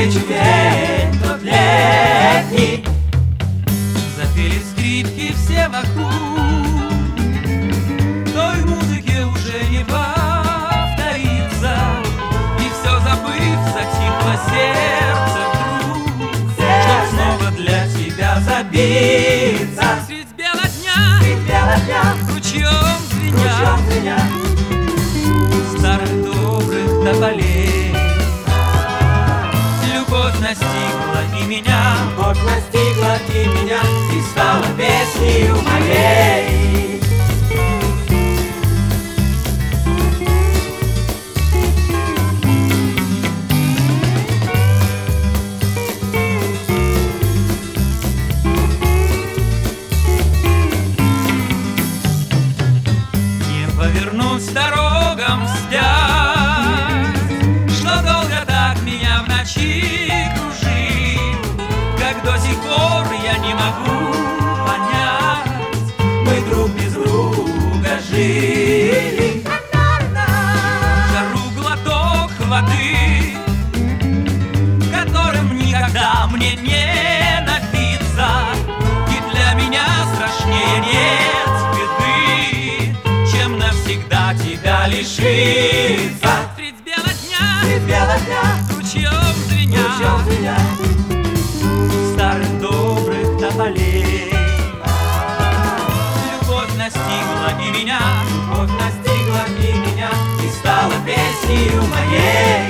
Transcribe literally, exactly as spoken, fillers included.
навстречу день тот летний. Запели скрипки все вокруг, той музыке уже не повторится, и все забыв, затихло сердце вдруг, чтоб снова для тебя забиться. Средь бела дня, Средь бела дня, ручьем звеня, ручьем звеня, старых добрых тополей, любовь настигла и меня, любовь настигла и меня, и стала песнею моей. Не повернусь дорогам вспять, что долго так меня в ночи кружит, как до сих пор я не могу понять, Мы друг без друга жили. жару глоток воды, которым никогда мне не напиться, и для меня страшнее нет беды, чем навсегда тебя лишиться. Средь бела дня, Средь бела дня, ручьем звеня, ручьем звеня, старых добрых тополей, любовь настигла и меня, любовь настигла и меня, и стала песнею моей.